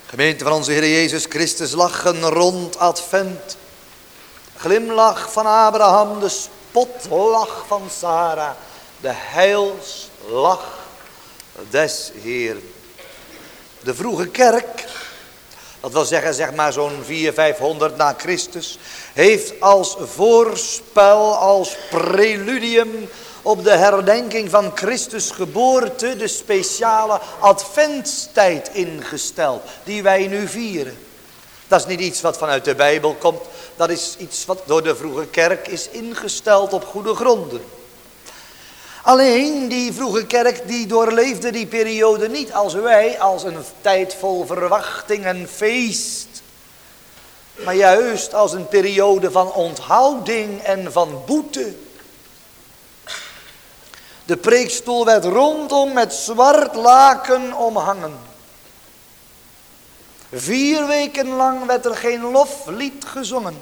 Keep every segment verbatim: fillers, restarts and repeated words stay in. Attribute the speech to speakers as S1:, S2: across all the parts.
S1: Gemeente van onze Heer Jezus Christus, lachen rond Advent. Glimlach van Abraham, de spotlach van Sarah, de heilslach des Heeren. De vroege kerk, dat wil zeggen zeg maar zo'n vierhonderd, vijfhonderd na Christus, heeft als voorspel, als preludium op de herdenking van Christus geboorte de speciale adventstijd ingesteld, die wij nu vieren. Dat is niet iets wat vanuit de Bijbel komt, dat is iets wat door de vroege kerk is ingesteld op goede gronden. Alleen die vroege kerk die doorleefde die periode niet als wij, als een tijd vol verwachting en feest, maar juist als een periode van onthouding en van boete. De preekstoel werd rondom met zwart laken omhangen. Vier weken lang werd er geen loflied gezongen.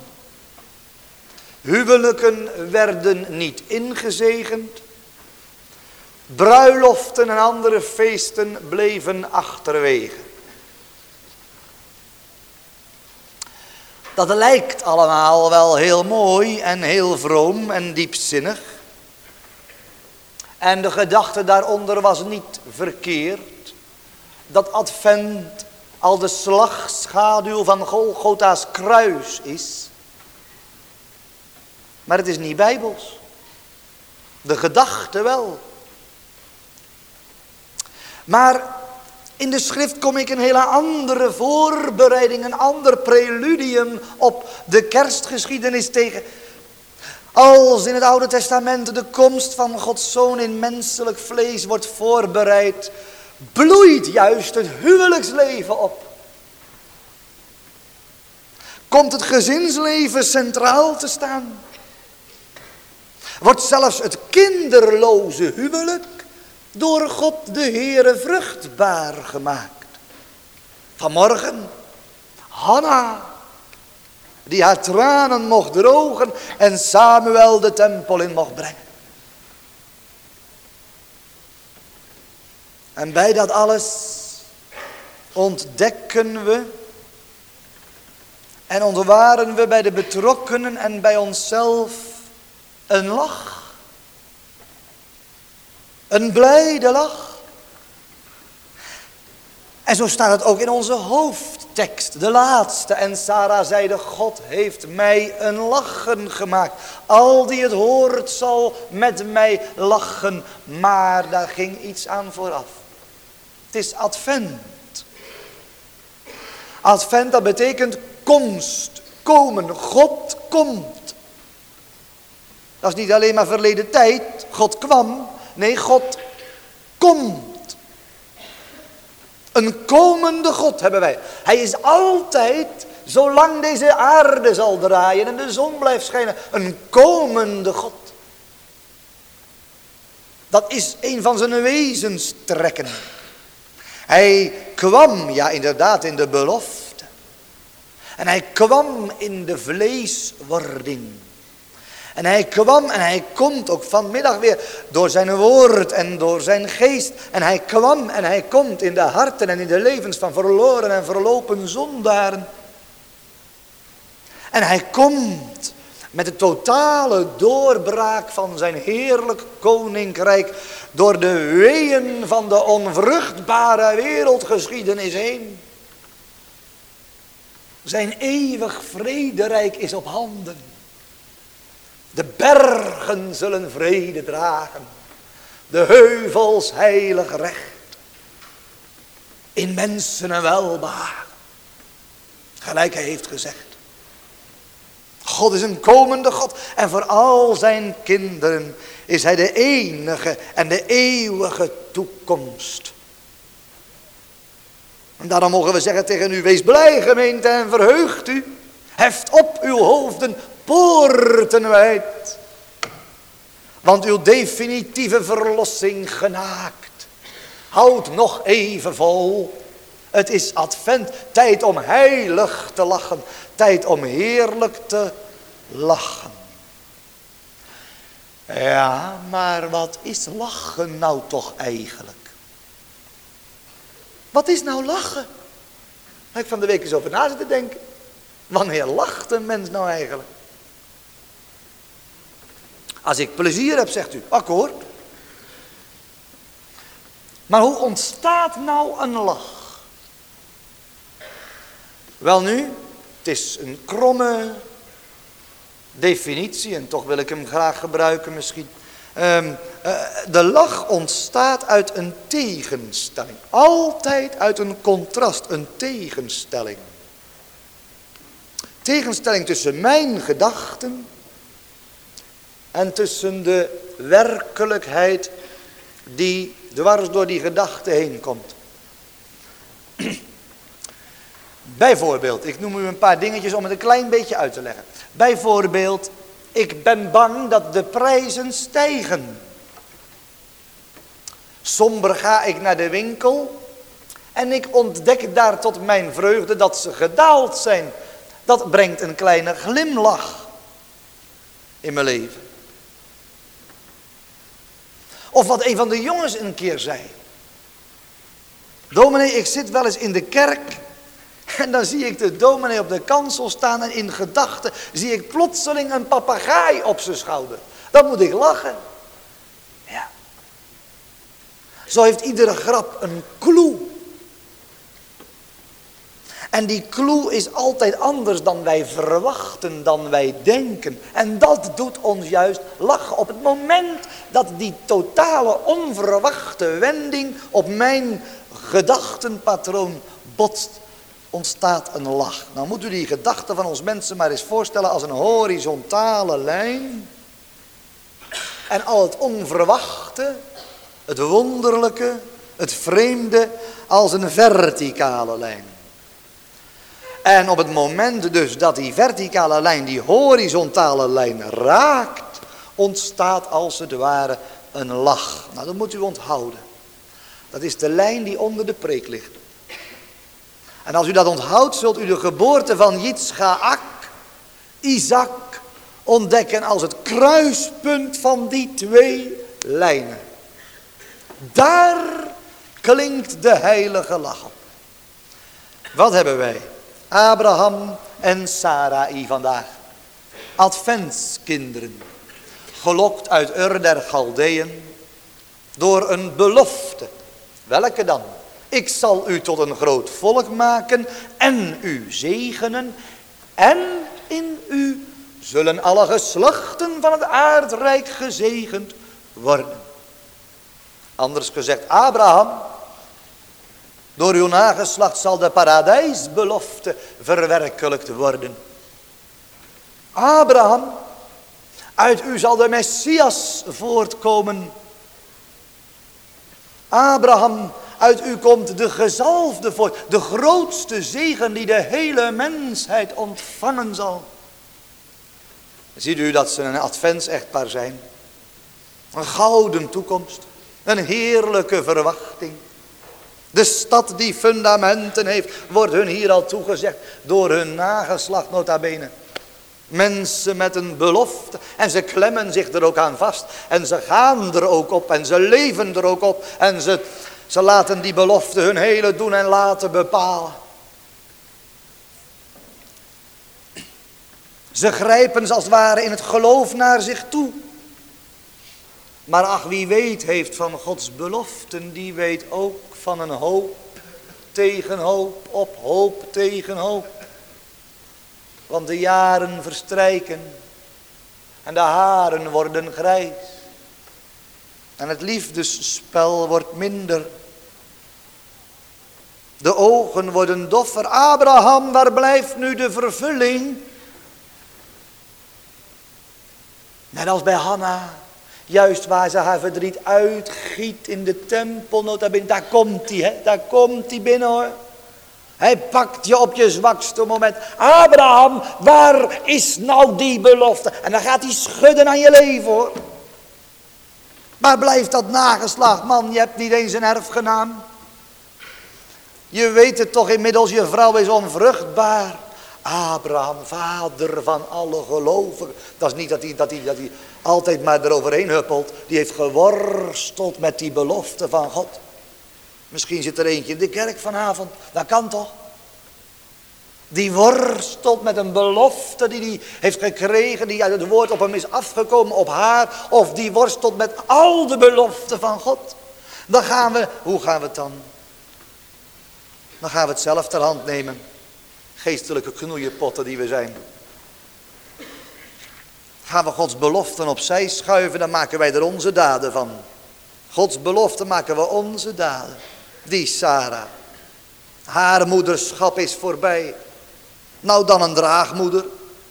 S1: Huwelijken werden niet ingezegend. Bruiloften en andere feesten bleven achterwege. Dat lijkt allemaal wel heel mooi en heel vroom en diepzinnig. En de gedachte daaronder was niet verkeerd. Dat Advent al de slagschaduw van Golgotha's kruis is. Maar het is niet bijbels. De gedachte wel. Maar in de schrift kom ik een hele andere voorbereiding, een ander preludium op de kerstgeschiedenis tegen. Als in het Oude Testament de komst van Gods Zoon in menselijk vlees wordt voorbereid, bloeit juist het huwelijksleven op. Komt het gezinsleven centraal te staan. Wordt zelfs het kinderloze huwelijk door God de Heere vruchtbaar gemaakt. Vanmorgen, Hanna, die haar tranen mocht drogen en Samuel de tempel in mocht brengen. En bij dat alles ontdekken we en ontwaren we bij de betrokkenen en bij onszelf een lach. Een blijde lach. En zo staat het ook in onze hoofdtekst, de laatste. En Sarah zeide, God heeft mij een lachen gemaakt. Al die het hoort zal met mij lachen. Maar daar ging iets aan vooraf. Het is Advent. Advent, dat betekent komst, komen. God komt. Dat is niet alleen maar verleden tijd. God kwam. Nee, God komt. Een komende God hebben wij. Hij is altijd, zolang deze aarde zal draaien en de zon blijft schijnen, een komende God. Dat is een van zijn wezenstrekken. Hij kwam, ja inderdaad, in de belofte. En hij kwam in de vleeswording. En hij kwam en hij komt ook vanmiddag weer door zijn woord en door zijn geest. En hij kwam en hij komt in de harten en in de levens van verloren en verlopen zondaren. En hij komt met de totale doorbraak van zijn heerlijk koninkrijk door de weeën van de onvruchtbare wereldgeschiedenis heen. Zijn eeuwig vrederijk is op handen. De bergen zullen vrede dragen. De heuvels heilig recht. In mensen een welbehagen. Gelijk hij heeft gezegd. God is een komende God. En voor al zijn kinderen is hij de enige en de eeuwige toekomst. En daarom mogen we zeggen tegen u, wees blij gemeente en verheugt u. Heft op uw hoofden poorten wijd. Want uw definitieve verlossing genaakt. Houd nog even vol. Het is Advent, tijd om heilig te lachen. Tijd om heerlijk te lachen. Ja, maar wat is lachen nou toch eigenlijk? Wat is nou lachen? Heb ik van de week eens over na zitten denken. Wanneer lacht een mens nou eigenlijk? Als ik plezier heb, zegt u, akkoord. Maar hoe ontstaat nou een lach? Welnu, het is een kromme definitie en toch wil ik hem graag gebruiken misschien. Um, uh, de lach ontstaat uit een tegenstelling. Altijd uit een contrast, een tegenstelling. Tegenstelling tussen mijn gedachten en tussen de werkelijkheid die dwars door die gedachte heen komt. Bijvoorbeeld, ik noem u een paar dingetjes om het een klein beetje uit te leggen. Bijvoorbeeld, ik ben bang dat de prijzen stijgen. Somber ga ik naar de winkel en ik ontdek daar tot mijn vreugde dat ze gedaald zijn. Dat brengt een kleine glimlach in mijn leven. Of wat een van de jongens een keer zei. Dominee, ik zit wel eens in de kerk en dan zie ik de dominee op de kansel staan en in gedachten zie ik plotseling een papegaai op zijn schouder. Dan moet ik lachen. Ja. Zo heeft iedere grap een clue. En die clue is altijd anders dan wij verwachten, dan wij denken. En dat doet ons juist lachen. Op het moment dat die totale onverwachte wending op mijn gedachtenpatroon botst, ontstaat een lach. Nou moet u die gedachten van ons mensen maar eens voorstellen als een horizontale lijn. En al het onverwachte, het wonderlijke, het vreemde als een verticale lijn. En op het moment dus dat die verticale lijn die horizontale lijn raakt, ontstaat als het ware een lach. Nou, dat moet u onthouden. Dat is de lijn die onder de preek ligt. En als u dat onthoudt, zult u de geboorte van Yitzchaak, Isaac, ontdekken als het kruispunt van die twee lijnen. Daar klinkt de heilige lach op. Wat hebben wij? Abraham en Sarai vandaag. Adventskinderen. Gelokt uit Ur der Galdeën. Door een belofte. Welke dan? Ik zal u tot een groot volk maken en u zegenen. En in u zullen alle geslachten van het aardrijk gezegend worden. Anders gezegd, Abraham, door uw nageslacht zal de paradijsbelofte verwerkelijkt worden. Abraham, uit u zal de Messias voortkomen. Abraham, uit u komt de gezalfde voort, de grootste zegen die de hele mensheid ontvangen zal. Ziet u dat ze een advents-echtpaar zijn? Een gouden toekomst, een heerlijke verwachting. De stad die fundamenten heeft, wordt hun hier al toegezegd door hun nageslacht nota bene. Mensen met een belofte en ze klemmen zich er ook aan vast. En ze gaan er ook op en ze leven er ook op. En ze, ze laten die belofte hun hele doen en laten bepalen. Ze grijpen als het ware in het geloof naar zich toe. Maar ach, wie weet heeft van Gods beloften, die weet ook van een hoop tegen hoop, op hoop tegen hoop. Want de jaren verstrijken en de haren worden grijs. En het liefdesspel wordt minder. De ogen worden doffer. Abraham, waar blijft nu de vervulling? Net als bij Hanna. Juist waar ze haar verdriet uitgiet in de tempel, nota bene, daar komt hij, hè? Daar komt hij binnen hoor. Hij pakt je op je zwakste moment. Abraham, waar is nou die belofte? En dan gaat hij schudden aan je leven hoor. Maar blijft dat nageslacht, man, je hebt niet eens een erfgenaam. Je weet het toch inmiddels, je vrouw is onvruchtbaar. Abraham, vader van alle gelovigen. Dat is niet dat hij, dat hij, dat hij altijd maar eroverheen huppelt. Die heeft geworsteld met die belofte van God. Misschien zit er eentje in de kerk vanavond. Dat kan toch? Die worstelt met een belofte die hij heeft gekregen, die uit het woord op hem is afgekomen, op haar. Of die worstelt met al de beloften van God. Dan gaan we, hoe gaan we het dan? Dan gaan we het zelf ter hand nemen. Geestelijke knoeienpotten die we zijn. Gaan we Gods beloften opzij schuiven, dan maken wij er onze daden van. Gods beloften maken we onze daden. Die Sara. Haar moederschap is voorbij. Nou dan een draagmoeder.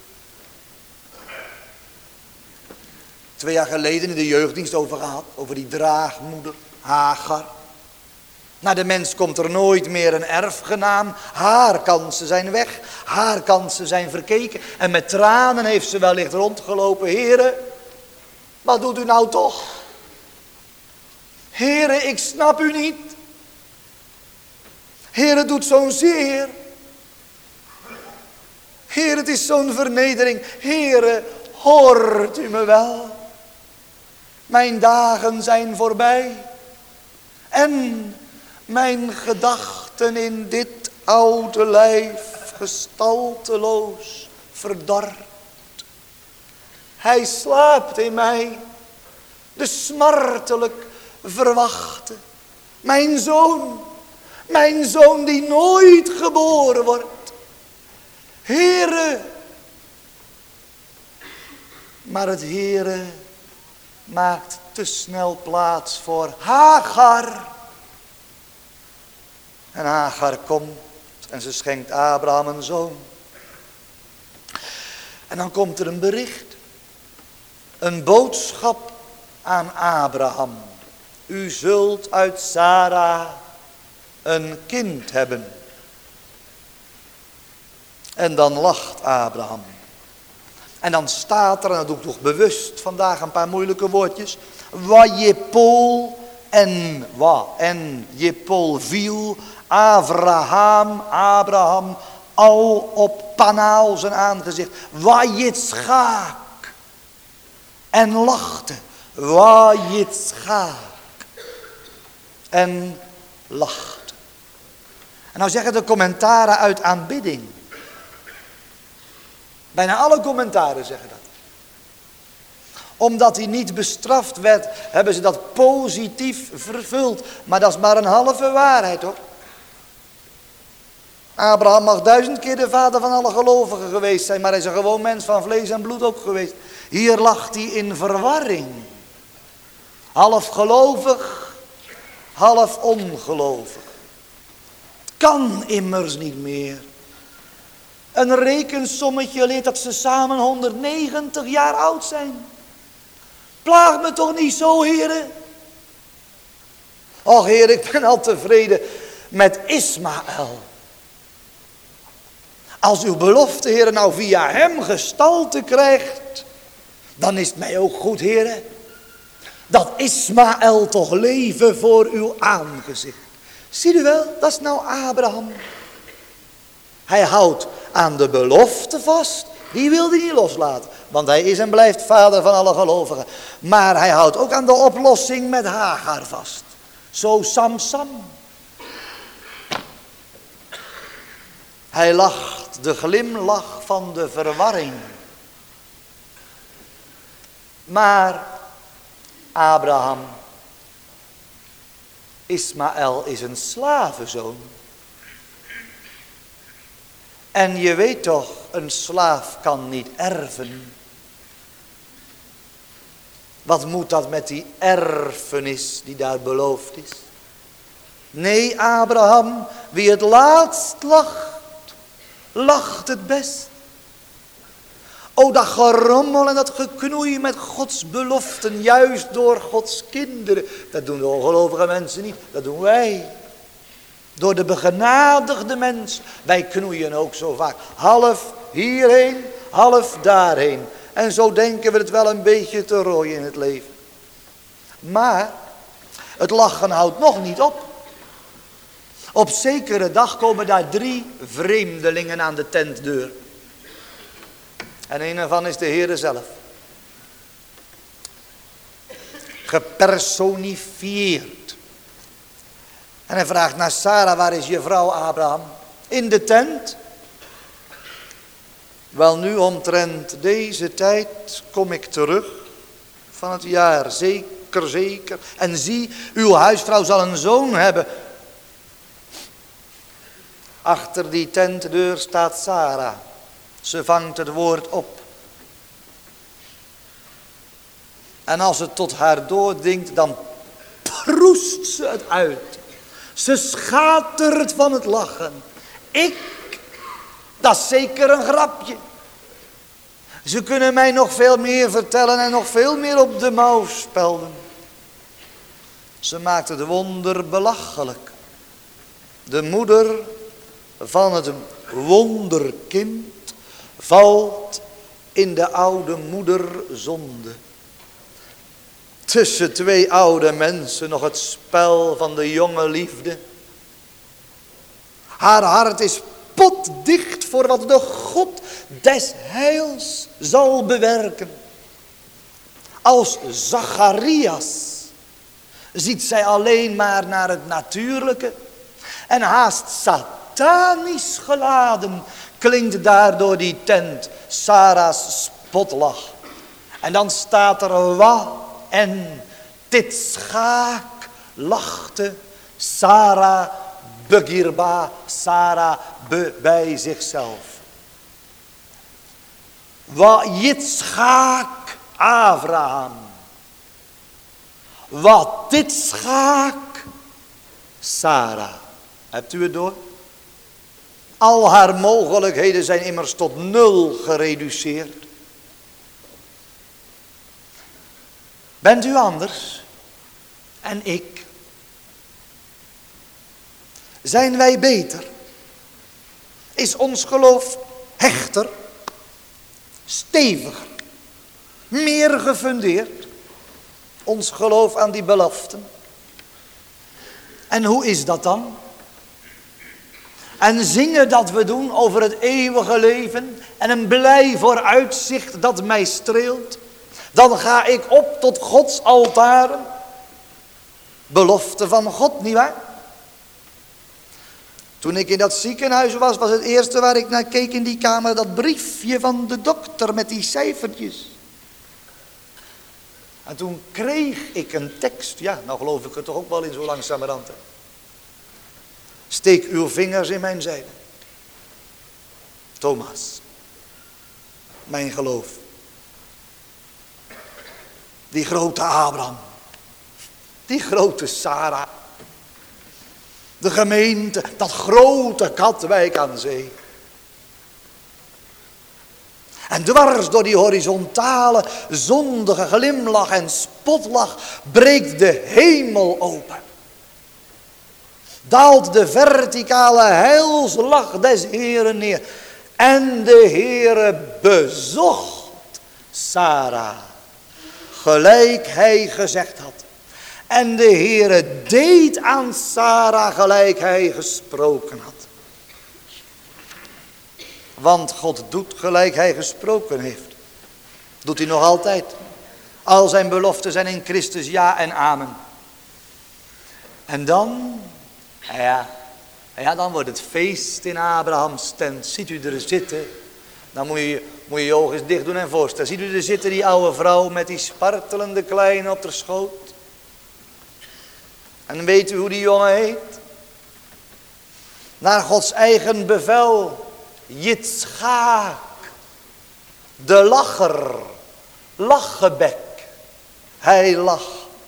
S1: Twee jaar geleden in de jeugddienst over gehad. Over die draagmoeder. Hagar. Nou, de mens komt er nooit meer een erfgenaam. Haar kansen zijn weg. Haar kansen zijn verkeken. En met tranen heeft ze wellicht rondgelopen. Heren, wat doet u nou toch? Heren, ik snap u niet. Heer, het doet zo'n zeer. Heer, het is zo'n vernedering. Heer, hoort u me wel? Mijn dagen zijn voorbij. En mijn gedachten in dit oude lijf gestalteloos verdord. Hij slaapt in mij, de smartelijk verwachte. Mijn zoon. Mijn zoon die nooit geboren wordt. Heere. Maar het Heere maakt te snel plaats voor Hagar. En Hagar komt en ze schenkt Abraham een zoon. En dan komt er een bericht. Een boodschap aan Abraham. U zult uit Sarah een kind hebben. En dan lacht Abraham. En dan staat er, en dat doe ik toch bewust vandaag een paar moeilijke woordjes. Wajepol en wa en Jepol viel Abraham, Abraham al op panaal zijn aangezicht. Wajitschaak. En lachte. Wajitschaak. En lachte. En nou zeggen de commentaren uit aanbidding. Bijna alle commentaren zeggen dat. Omdat hij niet bestraft werd, hebben ze dat positief vervuld. Maar dat is maar een halve waarheid hoor. Abraham mag duizend keer de vader van alle gelovigen geweest zijn. Maar hij is een gewoon mens van vlees en bloed ook geweest. Hier lag hij in verwarring. Half gelovig, half ongelovig. Kan immers niet meer. Een rekensommetje leert dat ze samen honderdnegentig jaar oud zijn. Plaag me toch niet zo, heren. Och, heer, ik ben al tevreden met Ismaël. Als uw belofte, heren, nou via hem gestalte krijgt, dan is het mij ook goed, heren, dat Ismaël toch leven voor uw aangezicht. Zie u wel, dat is nou Abraham. Hij houdt aan de belofte vast. Die wil hij niet loslaten. Want hij is en blijft vader van alle gelovigen. Maar hij houdt ook aan de oplossing met Hagar vast. Zo Samsam. Hij lacht de glimlach van de verwarring. Maar Abraham, Ismaël is een slavenzoon. En je weet toch, een slaaf kan niet erven. Wat moet dat met die erfenis die daar beloofd is? Nee, Abraham, wie het laatst lacht, lacht het best. O, dat gerommel en dat geknoei met Gods beloften, juist door Gods kinderen. Dat doen de ongelovige mensen niet, dat doen wij. Door de begenadigde mens. Wij knoeien ook zo vaak. Half hierheen, half daarheen. En zo denken we het wel een beetje te rooien in het leven. Maar het lachen houdt nog niet op. Op zekere dag komen daar drie vreemdelingen aan de tentdeur. En een ervan is de Heere zelf. Gepersonifieerd. En hij vraagt naar Sarah, waar is je vrouw Abraham? In de tent. Wel nu omtrent deze tijd kom ik terug van het jaar, zeker, zeker. En zie, uw huisvrouw zal een zoon hebben. Achter die tentdeur staat Sarah. Ze vangt het woord op. En als het tot haar doordringt, dan proest ze het uit. Ze schatert van het lachen. Ik, dat is zeker een grapje. Ze kunnen mij nog veel meer vertellen en nog veel meer op de mouw spelden. Ze maakt het wonder belachelijk. De moeder van het wonderkind valt in de oude moederzonde. Tussen twee oude mensen nog het spel van de jonge liefde. Haar hart is potdicht voor wat de God des heils zal bewerken. Als Zacharias ziet zij alleen maar naar het natuurlijke. En haast satanisch geladen klinkt daar door die tent Sarah's spotlach. En dan staat er wat en Titschaak lachte Sarah begirba, Sarah be, bij zichzelf. Wat Jitschaak Abraham. Wat Titschaak Sarah. Hebt u het door? Al haar mogelijkheden zijn immers tot nul gereduceerd. Bent u anders? En ik? Zijn wij beter? Is ons geloof hechter? Steviger? Meer gefundeerd? Ons geloof aan die beloften? En hoe is dat dan? En zingen dat we doen over het eeuwige leven en een blij vooruitzicht dat mij streelt. Dan ga ik op tot Gods altaren. Belofte van God, nietwaar? Toen ik in dat ziekenhuis was, was het eerste waar ik naar keek in die kamer dat briefje van de dokter met die cijfertjes. En toen kreeg ik een tekst, ja, nou geloof ik het toch ook wel in zo langzamerhand. Hè. Steek uw vingers in mijn zijde. Thomas, mijn geloof. Die grote Abraham. Die grote Sarah. De gemeente, dat grote Katwijk aan zee. En dwars door die horizontale, zondige glimlach en spotlach breekt de hemel open. Daalt de verticale heilslach des Heeren neer. En de Heere bezocht Sarah, gelijk hij gezegd had. En de Heere deed aan Sarah gelijk hij gesproken had. Want God doet gelijk hij gesproken heeft. Doet hij nog altijd. Al zijn beloften zijn in Christus ja en amen. En dan, ja, ja, dan wordt het feest in Abrahams tent. Ziet u er zitten. Dan moet je, moet je je ogen eens dicht doen en voorstellen. Ziet u er zitten die oude vrouw met die spartelende kleine op haar schoot. En weet u hoe die jongen heet? Naar Gods eigen bevel. Jitschaak. De lacher. Lachgebek. Hij lacht.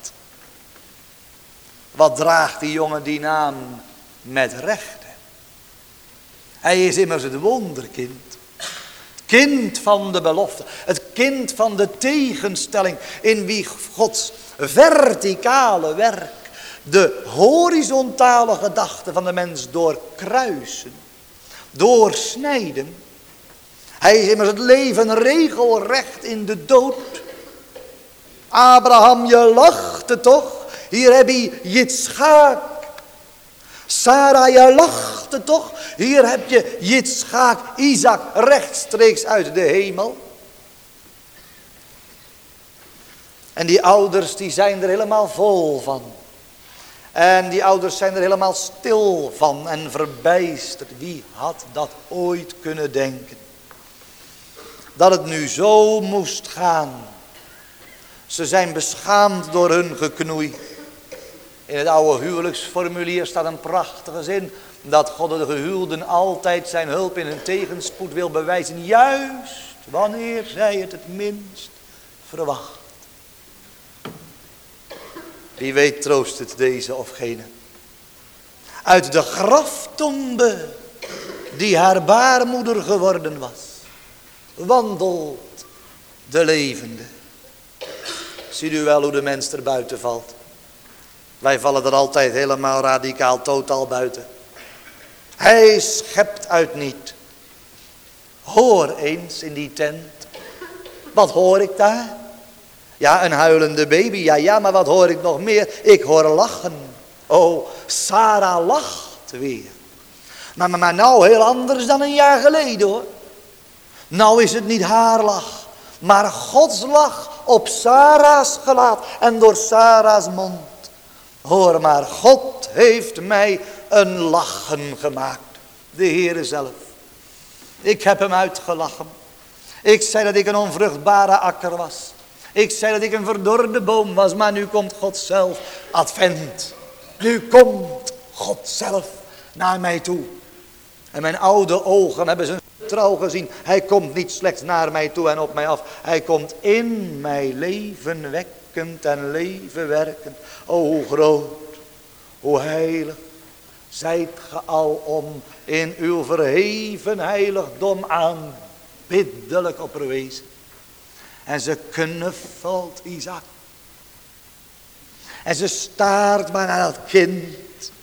S1: Wat draagt die jongen die naam met rechten? Hij is immers het wonderkind. Het kind van de belofte. Het kind van de tegenstelling in wie Gods verticale werk de horizontale gedachte van de mens doorkruisen, doorsnijden. Hij is immers het leven regelrecht in de dood. Abraham, je lachte toch? Hier heb je Jitschaak. Sarah, je lachte toch? Hier heb je Jitschaak, Isaac, rechtstreeks uit de hemel. En die ouders die zijn er helemaal vol van. En die ouders zijn er helemaal stil van en verbijsterd. Wie had dat ooit kunnen denken? dat het nu zo moest gaan. Ze zijn beschaamd door hun geknoei. In het oude huwelijksformulier staat een prachtige zin. Dat God de gehuwden altijd zijn hulp in hun tegenspoed wil bewijzen. Juist wanneer zij het het minst verwacht. Wie weet troost het deze of gene. Uit de graftombe die haar baarmoeder geworden was. Wandelt de levende. Ziet u wel hoe de mens er buiten valt. Wij vallen er altijd helemaal radicaal totaal buiten. Hij schept uit niet. Hoor eens in die tent. Wat hoor ik daar? Ja, een huilende baby. Ja, ja, maar wat hoor ik nog meer? Ik hoor lachen. Oh, Sarah lacht weer. Maar, maar, maar nou heel anders dan een jaar geleden hoor. Nou is het niet haar lach. Maar Gods lach op Sarah's gelaat. En door Sarah's mond. Hoor maar, God heeft mij een lachen gemaakt. De Heere zelf. Ik heb hem uitgelachen. Ik zei dat ik een onvruchtbare akker was. Ik zei dat ik een verdorde boom was. Maar nu komt God zelf. Advent. Nu komt God zelf naar mij toe. En mijn oude ogen hebben zijn trouw gezien. Hij komt niet slechts naar mij toe en op mij af. Hij komt in mij leven wekkend en leven werkend. O, hoe groot, hoe heilig zijt ge alom in uw verheven heiligdom aanbiddelijk opgewezen. En ze knuffelt Isaac. En ze staart maar naar dat kind.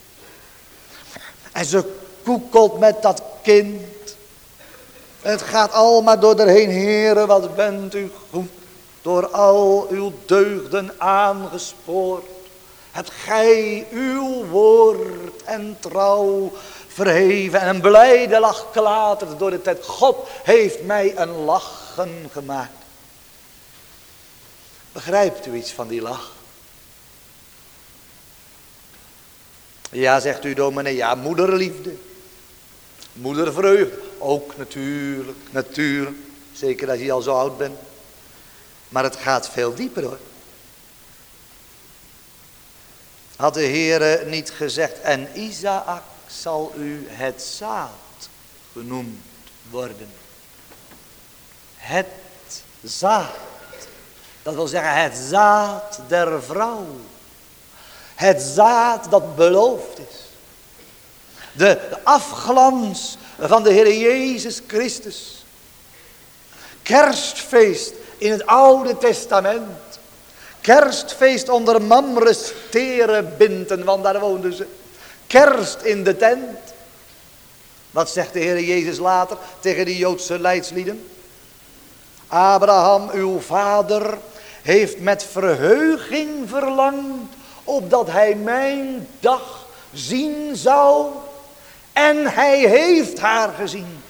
S1: En ze koekelt met dat kind. En het gaat al maar door erheen. Heere, wat bent u goed. Door al uw deugden aangespoord. Hebt gij uw woord en trouw verheven. En een blijde lach klatert door de tijd. God heeft mij een lachen gemaakt. Begrijpt u iets van die lach? Ja, zegt u dominee, ja, moederliefde. Moedervreugde, ook natuurlijk, natuurlijk. Zeker als je al zo oud bent. Maar het gaat veel dieper hoor. Had de Heere niet gezegd, en Isaac zal u het zaad genoemd worden. Het zaad. Dat wil zeggen het zaad der vrouw. Het zaad dat beloofd is. De, de afglans van de Heer Jezus Christus. Kerstfeest in het Oude Testament. Kerstfeest onder Mamres terebinten, want daar woonden ze. Kerst in de tent. Wat zegt de Heer Jezus later tegen die Joodse leidslieden? Abraham, uw vader, heeft met verheuging verlangd, opdat hij mijn dag zien zou. En hij heeft haar gezien.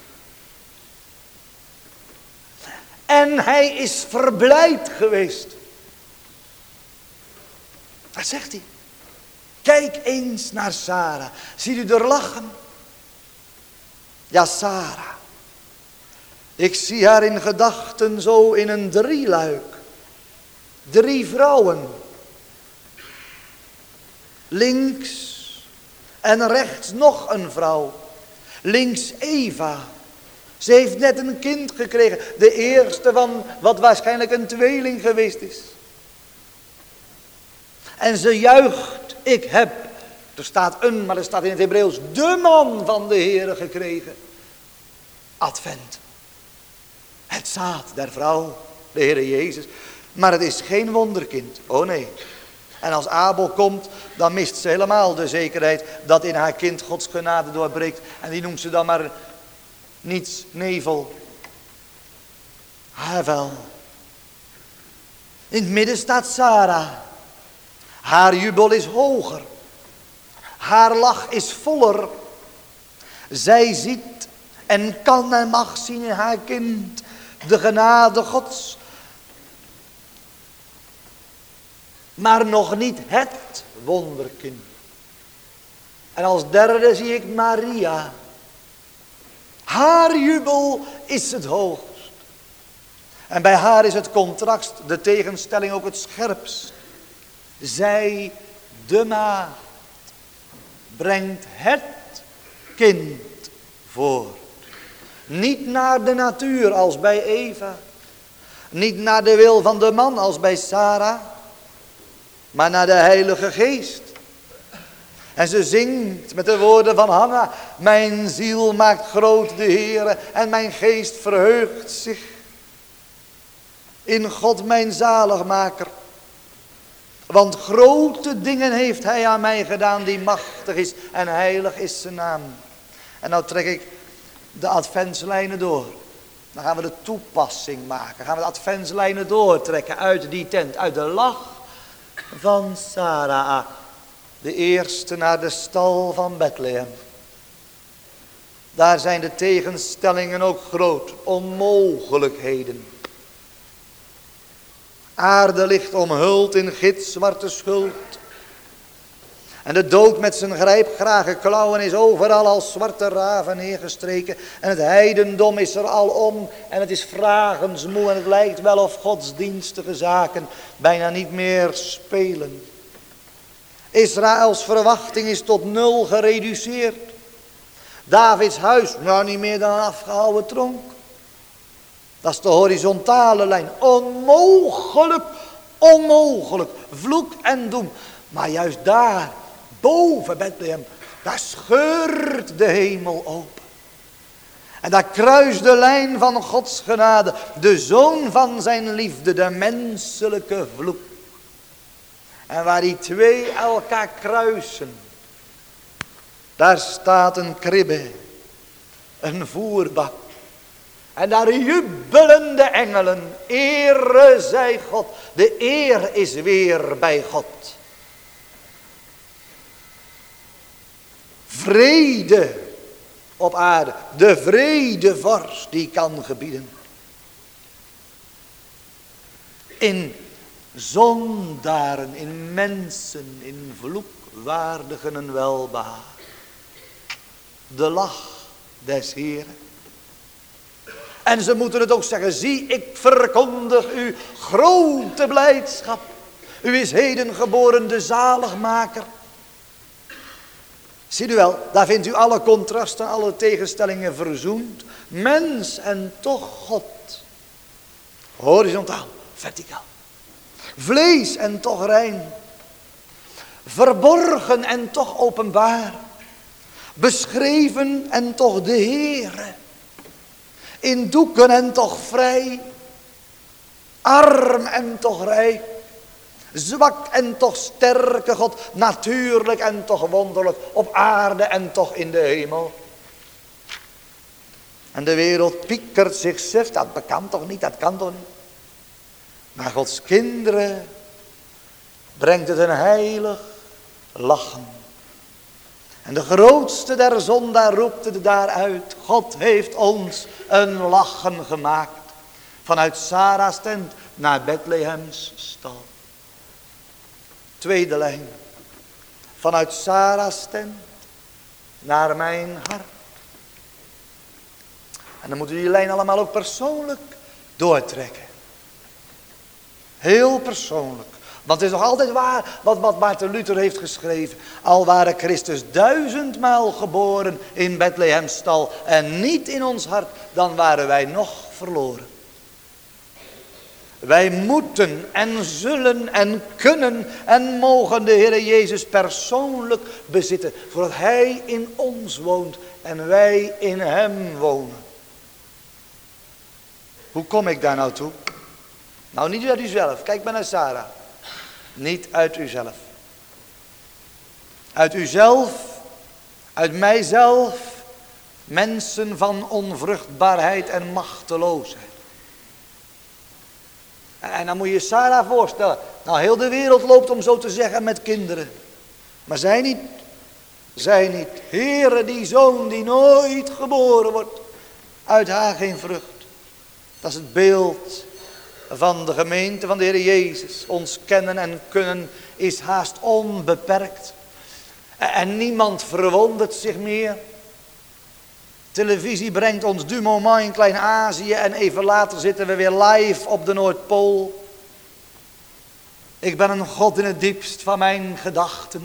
S1: En hij is verblijd geweest. Dat zegt hij. Kijk eens naar Sarah. Ziet u er lachen? Ja, Sarah. Ik zie haar in gedachten zo in een drieluik. Drie vrouwen. Links en rechts nog een vrouw. Links Eva. Ze heeft net een kind gekregen. De eerste van wat waarschijnlijk een tweeling geweest is. En ze juicht. Ik heb, er staat een, maar er staat in het Hebreeuws, de man van de Heere gekregen. Advent. Het zaad der vrouw, de Heere Jezus. Maar het is geen wonderkind. Oh nee. En als Abel komt, dan mist ze helemaal de zekerheid dat in haar kind Gods genade doorbreekt. En die noemt ze dan maar niets, nevel. Havel. In het midden staat Sarah. Haar jubel is hoger. Haar lach is voller. Zij ziet en kan en mag zien in haar kind de genade Gods. Maar nog niet het wonderkind. En als derde zie ik Maria. Haar jubel is het hoogst. En bij haar is het contrast, de tegenstelling ook het scherpst. Zij, de maagd, brengt het kind voort. Niet naar de natuur als bij Eva. Niet naar de wil van de man als bij Sarah. Maar naar de Heilige Geest. En ze zingt met de woorden van Hanna. Mijn ziel maakt groot de Heere en mijn geest verheugt zich in God mijn zaligmaker. Want grote dingen heeft hij aan mij gedaan die machtig is en heilig is zijn naam. En nou trek ik de adventslijnen door. Dan gaan we de toepassing maken. Dan gaan we de adventslijnen doortrekken uit die tent. Uit de lach van Sarah. De eerste naar de stal van Bethlehem. Daar zijn de tegenstellingen ook groot. Onmogelijkheden. Aarde ligt omhuld in gitzwarte schuld. En de dood met zijn grijpgrage klauwen is overal als zwarte raven neergestreken. En het heidendom is er al om. En het is vragensmoe. En het lijkt wel of godsdienstige zaken bijna niet meer spelen. Israëls verwachting is tot nul gereduceerd. Davids huis, nou niet meer dan een afgehouwen tronk. Dat is de horizontale lijn. Onmogelijk, onmogelijk. Vloek en doem. Maar juist daar, boven Bethlehem, daar scheurt de hemel open. En daar kruist de lijn van Gods genade, de zoon van zijn liefde, de menselijke vloek. En waar die twee elkaar kruisen, daar staat een kribbe, een voerbak. En daar jubelen de engelen, ere zij God. De eer is weer bij God. Vrede op aarde, de vredevorst die kan gebieden. In zondaren, in mensen, in vloekwaardigen een welbehagen. De lach des Heeren. En ze moeten het ook zeggen, zie ik verkondig u grote blijdschap. U is heden geboren de zaligmaker. Ziet u wel, daar vindt u alle contrasten, alle tegenstellingen verzoend. Mens en toch God. Horizontaal, verticaal. Vlees en toch rein. Verborgen en toch openbaar. Beschreven en toch de Heere. In doeken en toch vrij. Arm en toch rijk. Zwak en toch sterke God. Natuurlijk en toch wonderlijk. Op aarde en toch in de hemel. En de wereld piekert zichzelf. Dat kan toch niet, dat kan toch niet. Maar Gods kinderen brengt het een heilig lachen. En de grootste der zondaar roept het daaruit. God heeft ons een lachen gemaakt. Vanuit Sarah's tent naar Bethlehems stal. Tweede lijn. Vanuit Sarah's tent naar mijn hart. En dan moeten we die lijn allemaal ook persoonlijk doortrekken. Heel persoonlijk. Want het is nog altijd waar wat, wat Maarten Luther heeft geschreven. Al waren Christus duizendmaal geboren in Bethlehems stal en niet in ons hart, dan waren wij nog verloren. Wij moeten en zullen en kunnen en mogen de Heer Jezus persoonlijk bezitten. Voordat Hij in ons woont en wij in Hem wonen. Hoe kom ik daar nou toe? Nou, niet uit uzelf. Kijk maar naar Sarah. Niet uit uzelf. Uit uzelf, uit mijzelf, mensen van onvruchtbaarheid en machteloosheid. En dan moet je Sarah voorstellen. Nou, heel de wereld loopt om zo te zeggen met kinderen. Maar zij niet. Zij niet. Heere, die zoon die nooit geboren wordt. Uit haar geen vrucht. Dat is het beeld van de gemeente van de Heer Jezus. Ons kennen en kunnen is haast onbeperkt. En niemand verwondert zich meer. Televisie brengt ons du moment in Klein-Azië en even later zitten we weer live op de Noordpool. Ik ben een God in het diepst van mijn gedachten.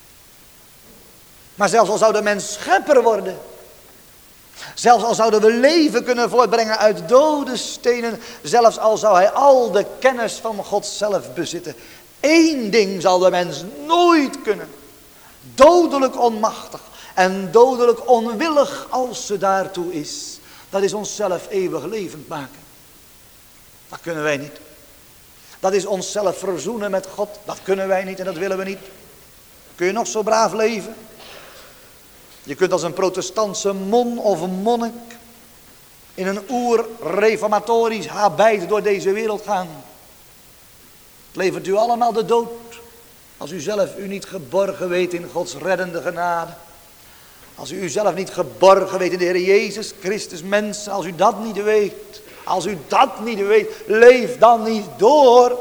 S1: Maar zelfs al zou de mens schepper worden, zelfs al zouden we leven kunnen voortbrengen uit dode stenen, zelfs al zou hij al de kennis van God zelf bezitten, één ding zal de mens nooit kunnen. Dodelijk onmachtig en dodelijk onwillig als ze daartoe is. Dat is onszelf eeuwig levend maken. Dat kunnen wij niet. Dat is onszelf verzoenen met God. Dat kunnen wij niet en dat willen we niet. Kun je nog zo braaf leven? Je kunt als een protestantse mon of monnik in een oer-reformatorisch habit door deze wereld gaan. Het levert u allemaal de dood. Als u zelf u niet geborgen weet in Gods reddende genade. Als u uzelf niet geborgen weet in de Heer Jezus Christus, mensen, als u dat niet weet. Als u dat niet weet, leef dan niet door.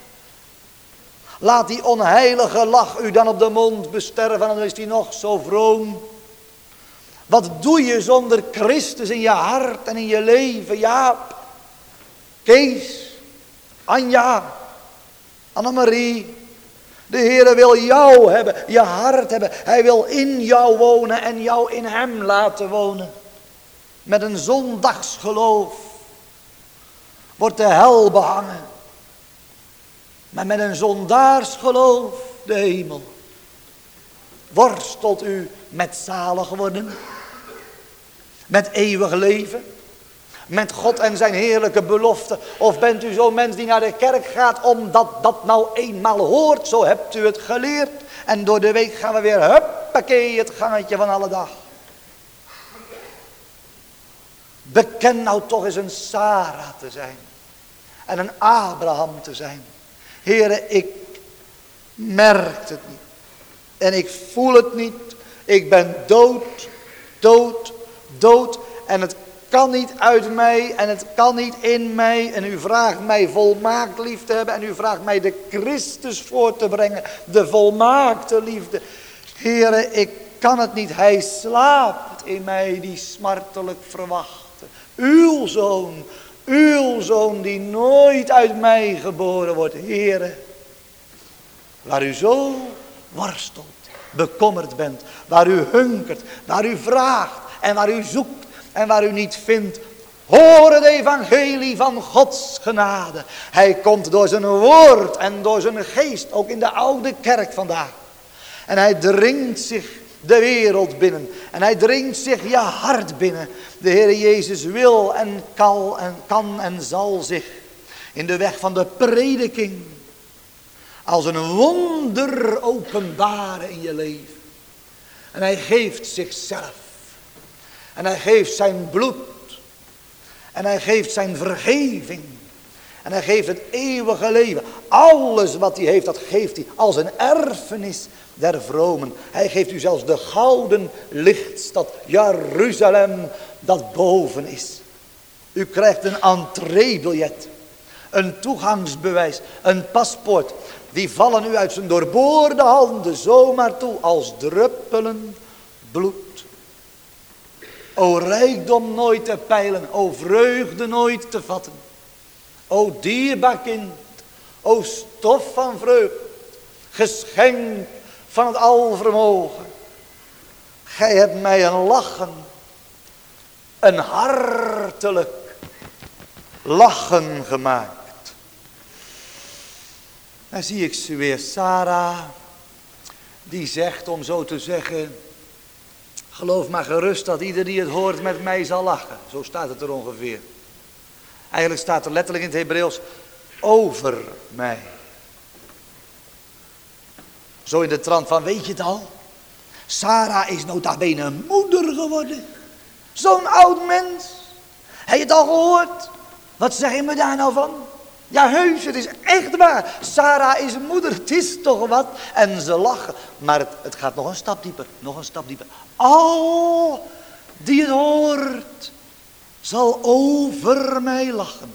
S1: Laat die onheilige lach u dan op de mond besterven en dan is die nog zo vroom. Wat doe je zonder Christus in je hart en in je leven? Jaap, Kees, Anja, Annemarie. De Heere wil jou hebben, je hart hebben. Hij wil in jou wonen en jou in hem laten wonen. Met een zondagsgeloof wordt de hel behangen. Maar met een zondaarsgeloof de hemel. Worstelt u met zalig worden? Met eeuwig leven? Met God en zijn heerlijke belofte? Of bent u zo'n mens die naar de kerk gaat omdat dat nou eenmaal hoort? Zo hebt u het geleerd. En door de week gaan we weer, huppakee, het gangetje van alle dag. Beken nou toch eens een Sarah te zijn. En een Abraham te zijn. Heere, ik merk het niet. En ik voel het niet. Ik ben dood, dood, dood. En het kan niet uit mij en het kan niet in mij. En u vraagt mij volmaakt lief te hebben. En u vraagt mij de Christus voor te brengen. De volmaakte liefde. Heere, ik kan het niet. Hij slaapt in mij die smartelijk verwachtte. Uw zoon, uw zoon die nooit uit mij geboren wordt. Heere, waar u zo worstelt, bekommerd bent. Waar u hunkert, waar u vraagt en waar u zoekt. En waar u niet vindt, hoor het evangelie van Gods genade. Hij komt door zijn woord en door zijn geest, ook in de oude kerk vandaag. En hij dringt zich de wereld binnen. En hij dringt zich je hart binnen. De Heer Jezus wil en kan en, kan en zal zich in de weg van de prediking als een wonder openbaren in je leven. En hij geeft zichzelf. En hij geeft zijn bloed. En hij geeft zijn vergeving. En hij geeft het eeuwige leven. Alles wat hij heeft, dat geeft hij als een erfenis der vromen. Hij geeft u zelfs de gouden lichtstad Jeruzalem dat boven is. U krijgt een entreebiljet. Een toegangsbewijs. Een paspoort. Die vallen u uit zijn doorboorde handen zomaar toe als druppelen bloed. O rijkdom nooit te peilen, o vreugde nooit te vatten. O dierbaar kind, o stof van vreugd, geschenk van het alvermogen. Gij hebt mij een lachen, een hartelijk lachen gemaakt. Dan zie ik ze weer, Sarah, die zegt, om zo te zeggen, geloof maar gerust dat ieder die het hoort met mij zal lachen. Zo staat het er ongeveer. Eigenlijk staat er letterlijk in het Hebreeuws over mij. Zo in de trant van, weet je het al? Sarah is nota bene moeder geworden. Zo'n oud mens. Heb je het al gehoord? Wat zeg je me daar nou van? Ja heus, het is echt waar. Sarah is moeder, het is toch wat. En ze lachen. Maar het, het gaat nog een stap dieper. Nog een stap dieper. Al die het hoort, zal over mij lachen.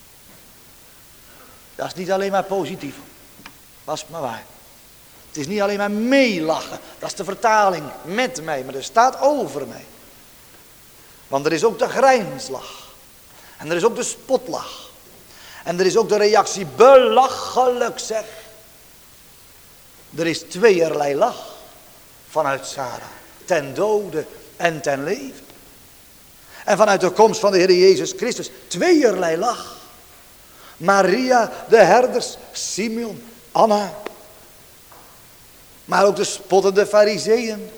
S1: Dat is niet alleen maar positief. Was maar waar. Het is niet alleen maar meelachen. Dat is de vertaling met mij. Maar er staat over mij. Want er is ook de grijnslach. En er is ook de spotlach. En er is ook de reactie, belachelijk zeg. Er is tweeërlei lach vanuit Sarah. Ten dode en ten leven. En vanuit de komst van de Heer Jezus Christus, tweeërlei lach. Maria, de herders, Simeon, Anna. Maar ook de spottende fariseeën.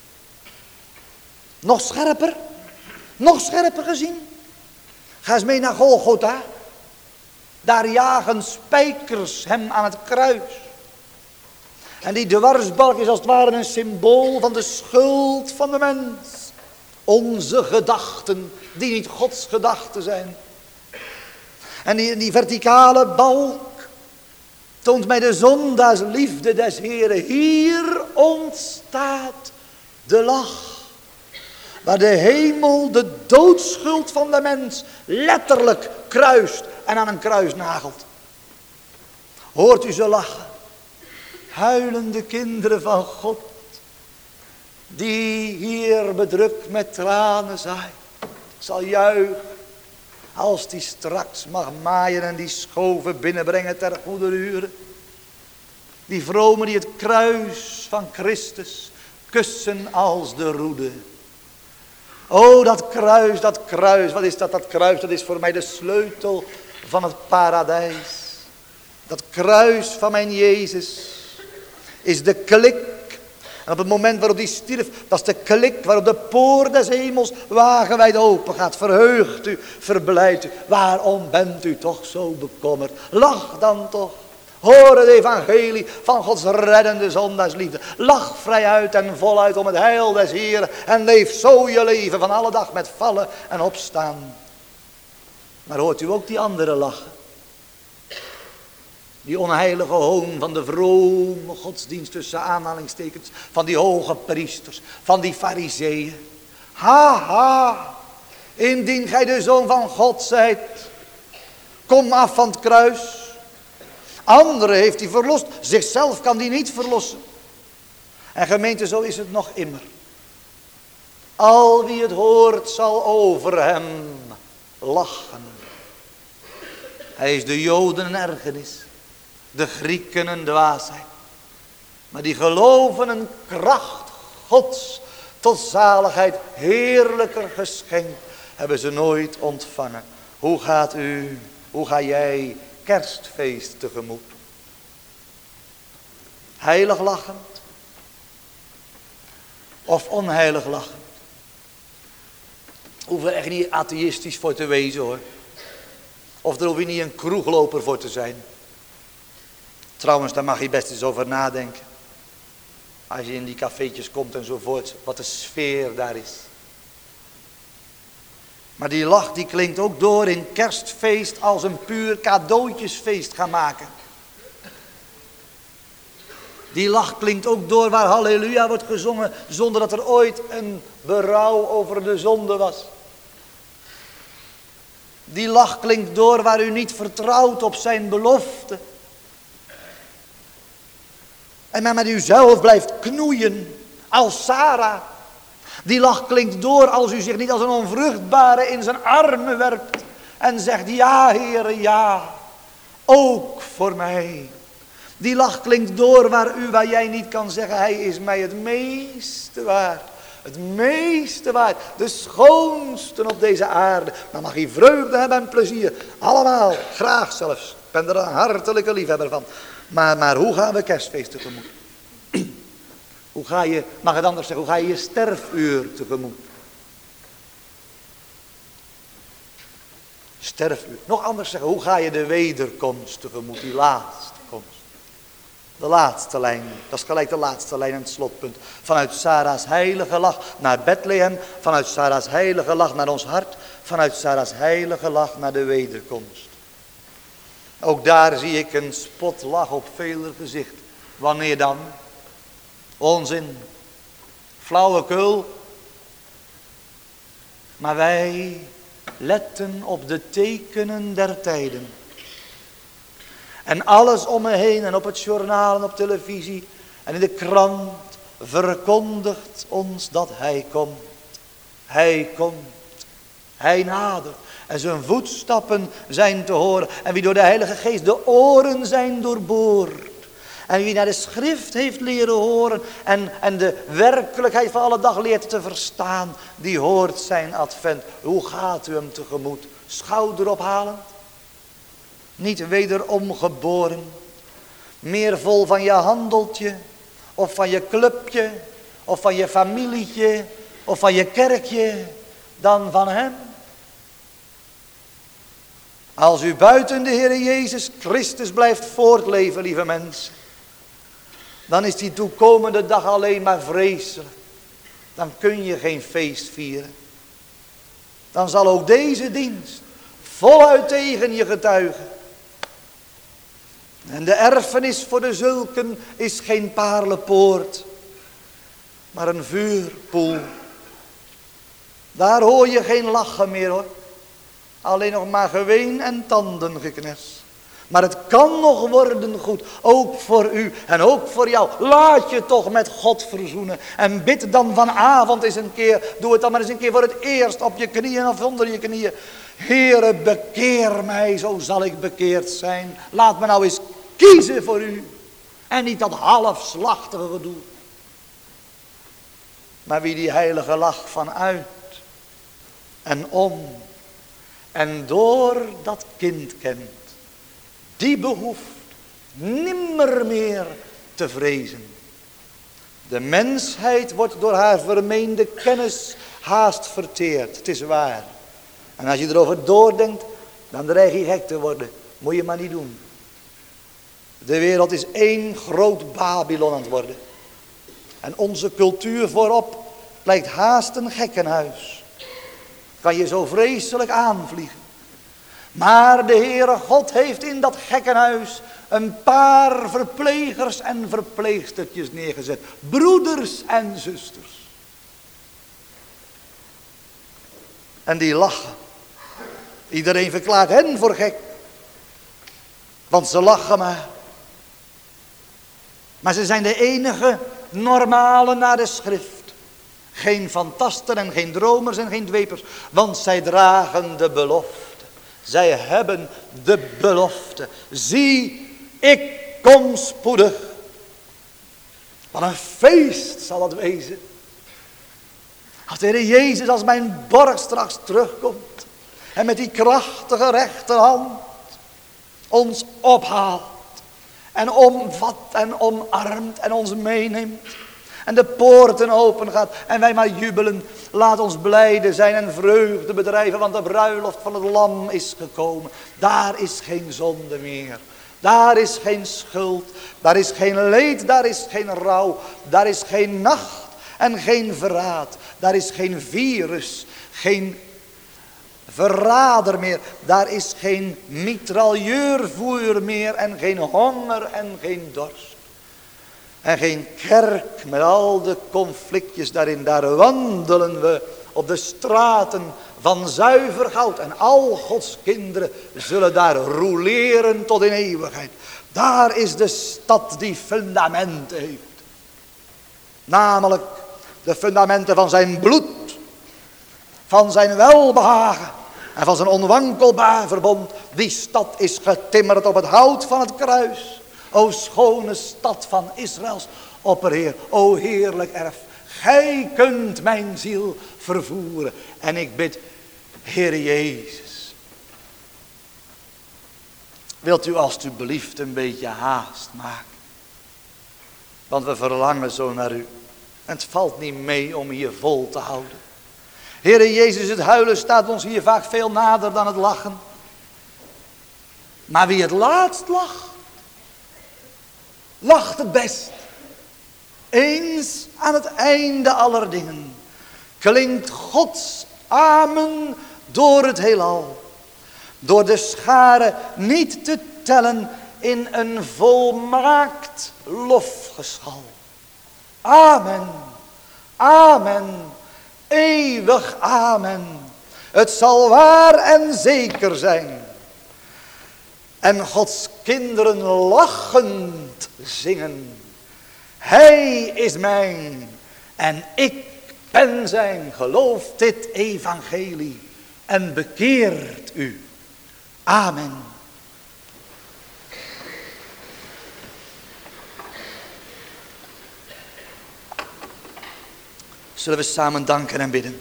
S1: Nog scherper, nog scherper gezien. Ga eens mee naar Golgotha. Daar jagen spijkers hem aan het kruis. En die dwarsbalk is als het ware een symbool van de schuld van de mens. Onze gedachten, die niet Gods gedachten zijn. En die, die verticale balk toont mij de zondaarsliefde des Heren. Hier ontstaat de lach. Waar de hemel de doodschuld van de mens letterlijk kruist en aan een kruis nagelt. Hoort u ze lachen? Huilende kinderen van God. Die hier bedrukt met tranen zijn. Zal juichen. Als die straks mag maaien en die schoven binnenbrengen ter goede uren. Die vromen die het kruis van Christus kussen als de roede. O dat kruis, dat kruis, wat is dat, dat kruis, dat is voor mij de sleutel van het paradijs. Dat kruis van mijn Jezus is de klik. En op het moment waarop die stierf, dat is de klik waarop de poort des hemels wagenwijd open gaat. Verheugt u, verblijdt u. Waarom bent u toch zo bekommerd? Lach dan toch. Hoor het evangelie van Gods reddende zondaarsliefde. Lach vrij uit en voluit om het heil des Heeren. En leef zo je leven van alle dag met vallen en opstaan. Maar hoort u ook die andere lachen? Die onheilige hoon van de vrome godsdienst tussen aanhalingstekens. Van die hoge priesters. Van die fariseeën. Ha ha. Indien gij de zoon van God zijt. Kom af van het kruis. Anderen heeft hij verlost. Zichzelf kan hij niet verlossen. En gemeente, zo is het nog immer. Al wie het hoort zal over hem lachen. Hij is de Joden een ergernis. De Grieken een dwaasheid. Maar die geloven een kracht Gods tot zaligheid heerlijker geschenkt hebben ze nooit ontvangen. Hoe gaat u, hoe ga jij kerstfeest tegemoet? Heilig lachend of onheilig lachend? Hoef er echt niet atheïstisch voor te wezen hoor. Of er hoef je niet een kroegloper voor te zijn. Trouwens, daar mag je best eens over nadenken. Als je in die cafeetjes komt enzovoort, wat de sfeer daar is. Maar die lach die klinkt ook door in kerstfeest als een puur cadeautjesfeest gaan maken. Die lach klinkt ook door waar halleluja wordt gezongen zonder dat er ooit een berouw over de zonde was. Die lach klinkt door waar u niet vertrouwt op zijn belofte. En maar met uzelf blijft knoeien als Sarah. Die lach klinkt door als u zich niet als een onvruchtbare in zijn armen werpt. En zegt ja Heere ja, ook voor mij. Die lach klinkt door waar u, waar jij niet kan zeggen hij is mij het meeste waard. Het meeste waard, de schoonste op deze aarde. Dan mag je vreugde hebben en plezier. Allemaal, graag zelfs. Ik ben er een hartelijke liefhebber van. Maar, maar hoe gaan we kerstfeest tegemoet? Hoe ga je, mag het anders zeggen, hoe ga je je sterfuur tegemoet? Sterfuur. Nog anders zeggen, hoe ga je de wederkomst tegemoet, die laatste komst? De laatste lijn, dat is gelijk de laatste lijn en het slotpunt. Vanuit Sarah's heilige lach naar Bethlehem, vanuit Sarah's heilige lach naar ons hart, vanuit Sarah's heilige lach naar de wederkomst. Ook daar zie ik een spotlach op veler gezicht. Wanneer dan? Onzin. Flauwekul. Maar wij letten op de tekenen der tijden. En alles om me heen en op het journaal en op televisie en in de krant verkondigt ons dat hij komt. Hij komt. Hij nadert en zijn voetstappen zijn te horen. En wie door de Heilige Geest de oren zijn doorboord. En wie naar de schrift heeft leren horen en, en de werkelijkheid van alle dag leert te verstaan, die hoort zijn advent. Hoe gaat u hem tegemoet? Schouderophalend? Niet wederom geboren? Meer vol van je handeltje? Of van je clubje? Of van je familietje? Of van je kerkje? Dan van hem? Als u buiten de Heer Jezus Christus blijft voortleven, lieve mensen, dan is die toekomende dag alleen maar vreselijk. Dan kun je geen feest vieren. Dan zal ook deze dienst voluit tegen je getuigen. En de erfenis voor de zulken is geen paarlenpoort, maar een vuurpoel. Daar hoor je geen lachen meer hoor. Alleen nog maar geween en tandengekners. Maar het kan nog worden goed, ook voor u en ook voor jou. Laat je toch met God verzoenen. En bid dan vanavond eens een keer, doe het dan maar eens een keer voor het eerst op je knieën of onder je knieën. Heere, bekeer mij, zo zal ik bekeerd zijn. Laat me nou eens kiezen voor u. En niet dat halfslachtige gedoe. Maar wie die heilige lach vanuit en om en door dat kind kent, die behoeft nimmer meer te vrezen. De mensheid wordt door haar vermeende kennis haast verteerd. Het is waar. En als je erover doordenkt, dan dreig je gek te worden. Moet je maar niet doen. De wereld is één groot Babylon aan het worden. En onze cultuur voorop lijkt haast een gekkenhuis. Kan je zo vreselijk aanvliegen. Maar de Heere God heeft in dat gekkenhuis een paar verplegers en verpleegstertjes neergezet. Broeders en zusters. En die lachen. Iedereen verklaart hen voor gek. Want ze lachen maar. Maar ze zijn de enige normale naar de schrift. Geen fantasten en geen dromers en geen dwepers. Want zij dragen de belofte. Zij hebben de belofte. Zie, ik kom spoedig. Wat een feest zal het wezen. Als de Heer Jezus als mijn borg straks terugkomt. En met die krachtige rechterhand ons ophaalt. En omvat en omarmt en ons meeneemt. En de poorten open gaat en wij maar jubelen. Laat ons blijde zijn en vreugde bedrijven. Want de bruiloft van het lam is gekomen. Daar is geen zonde meer. Daar is geen schuld. Daar is geen leed. Daar is geen rouw. Daar is geen nacht en geen verraad. Daar is geen virus. Geen verrader meer. Daar is geen mitrailleurvuur meer. En geen honger en geen dorst. En geen kerk met al de conflictjes daarin. Daar wandelen we op de straten van zuiver goud. En al Gods kinderen zullen daar rouleren tot in eeuwigheid. Daar is de stad die fundamenten heeft. Namelijk de fundamenten van zijn bloed. Van zijn welbehagen. En van zijn onwankelbaar verbond. Die stad is getimmerd op het hout van het kruis. O schone stad van Israëls opperheer, o heerlijk erf. Gij kunt mijn ziel vervoeren. En ik bid, Heer Jezus. Wilt u alstublieft een beetje haast maken. Want we verlangen zo naar u. En het valt niet mee om hier vol te houden. Heer Jezus, het huilen staat ons hier vaak veel nader dan het lachen. Maar wie het laatst lacht, lacht het best. Eens aan het einde aller dingen klinkt Gods amen door het heelal. Door de schare niet te tellen in een volmaakt lofgeschal. Amen, amen, eeuwig amen. Het zal waar en zeker zijn. En Gods kinderen lachend zingen. Hij is mijn en ik ben zijn. Geloof dit evangelie en bekeert u. Amen. Zullen we samen danken en bidden.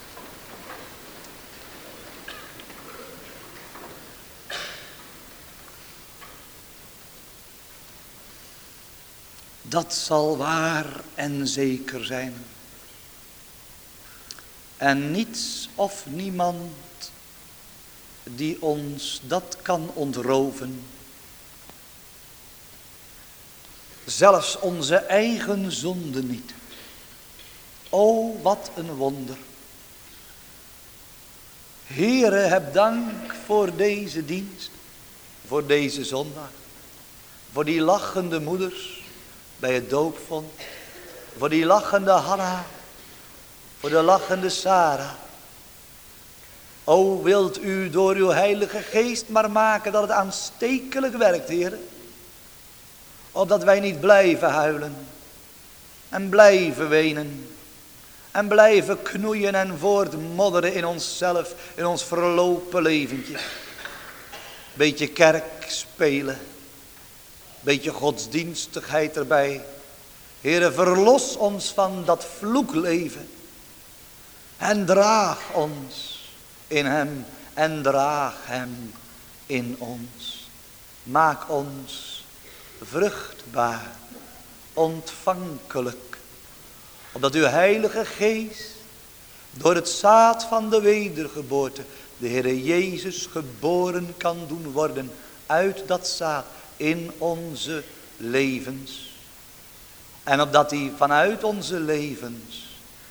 S1: Dat zal waar en zeker zijn. En niets of niemand die ons dat kan ontroven. Zelfs onze eigen zonde niet. O, wat een wonder. Heere, heb dank voor deze dienst, voor deze zondag, voor die lachende moeders bij het doopvond, voor die lachende Hanna, voor de lachende Sarah. O, wilt u door uw heilige geest maar maken dat het aanstekelijk werkt, Heere, opdat wij niet blijven huilen en blijven wenen en blijven knoeien en voortmodderen in onszelf, in ons verlopen leventje. Beetje kerk spelen, beetje godsdienstigheid erbij. Heere, verlos ons van dat vloekleven en draag ons in hem en draag hem in ons. Maak ons vruchtbaar, ontvankelijk, opdat uw heilige geest door het zaad van de wedergeboorte de Heere Jezus geboren kan doen worden uit dat zaad in onze levens. En opdat hij vanuit onze levens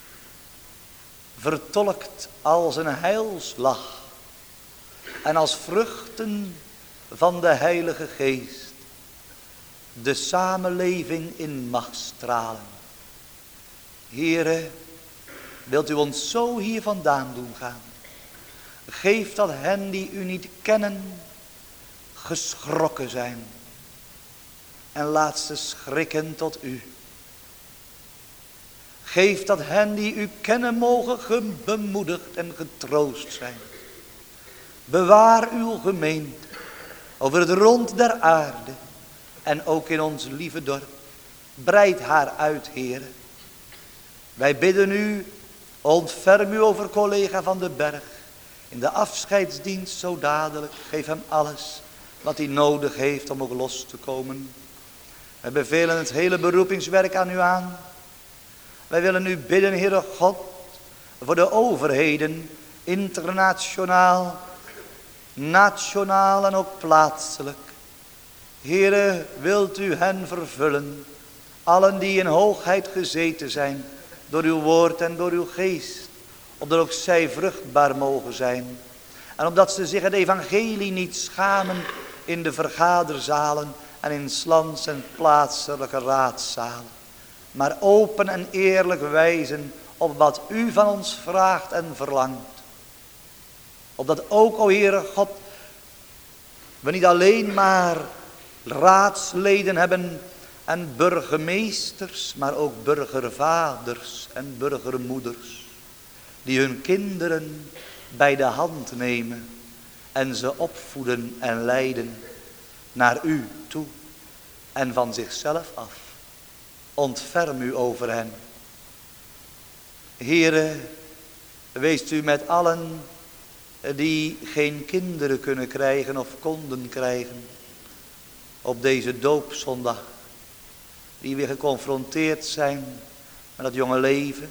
S1: vertolkt als een heilslach en als vruchten van de Heilige Geest de samenleving in mag stralen. Heere, wilt u ons zo hier vandaan doen gaan? Geef dat hen die u niet kennen geschrokken zijn. En laat ze schrikken tot u. Geef dat hen die u kennen mogen bemoedigd en getroost zijn. Bewaar uw gemeente over het rond der aarde. En ook in ons lieve dorp. Breid haar uit, Heere. Wij bidden u, ontferm u over collega Van den Berg. In de afscheidsdienst zo dadelijk. Geef hem alles wat hij nodig heeft om ook los te komen. Wij bevelen het hele beroepingswerk aan u aan. Wij willen u bidden, Heere God, voor de overheden, internationaal, nationaal en ook plaatselijk. Heere, wilt u hen vervullen, allen die in hoogheid gezeten zijn, door uw woord en door uw geest, opdat ook zij vruchtbaar mogen zijn. En opdat ze zich het evangelie niet schamen in de vergaderzalen en in 's lands en plaatselijke raadszalen. Maar open en eerlijk wijzen op wat u van ons vraagt en verlangt. Opdat ook, o Heere God, we niet alleen maar raadsleden hebben en burgemeesters, maar ook burgervaders en burgermoeders. Die hun kinderen bij de hand nemen en ze opvoeden en leiden naar u toe en van zichzelf af. Ontferm u over hen. Heere, weest u met allen die geen kinderen kunnen krijgen of konden krijgen op deze doopzondag. Die weer geconfronteerd zijn met dat jonge leven.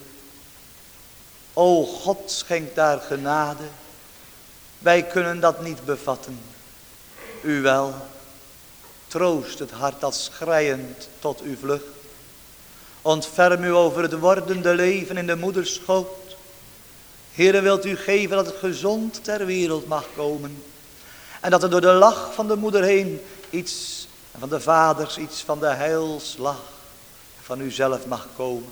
S1: O God, schenk daar genade. Wij kunnen dat niet bevatten. U wel. Troost het hart dat schreiend tot u vlucht. Ontferm u over het wordende leven in de moederschoot. Heere, wilt u geven dat het gezond ter wereld mag komen. En dat er door de lach van de moeder heen iets, en van de vaders iets van de heilslach van u zelf mag komen.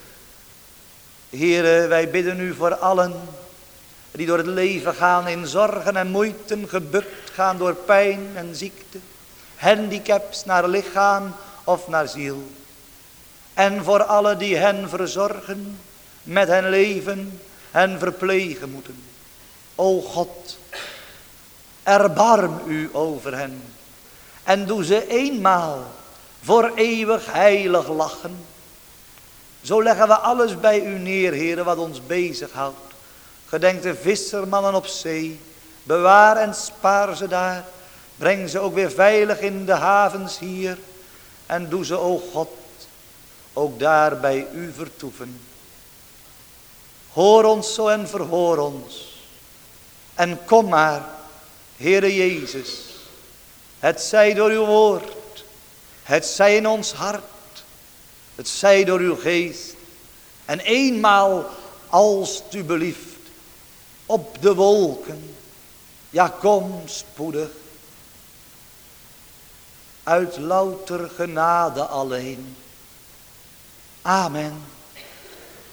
S1: Heere, wij bidden u voor allen die door het leven gaan in zorgen en moeiten, gebukt gaan door pijn en ziekte, handicaps naar lichaam of naar ziel. En voor allen die hen verzorgen, met hen leven en verplegen moeten. O God, erbarm u over hen. En doe ze eenmaal voor eeuwig heilig lachen. Zo leggen we alles bij u neer, Heere, wat ons bezighoudt. Gedenk de vissermannen op zee. Bewaar en spaar ze daar. Breng ze ook weer veilig in de havens hier. En doe ze, o God, ook daar bij u vertoeven. Hoor ons zo en verhoor ons. En kom maar, Heere Jezus. Het zij door uw woord. Het zij in ons hart. Het zij door uw geest. En eenmaal als u belieft. Op de wolken. Ja, kom spoedig. Uit louter genade alleen. Amen.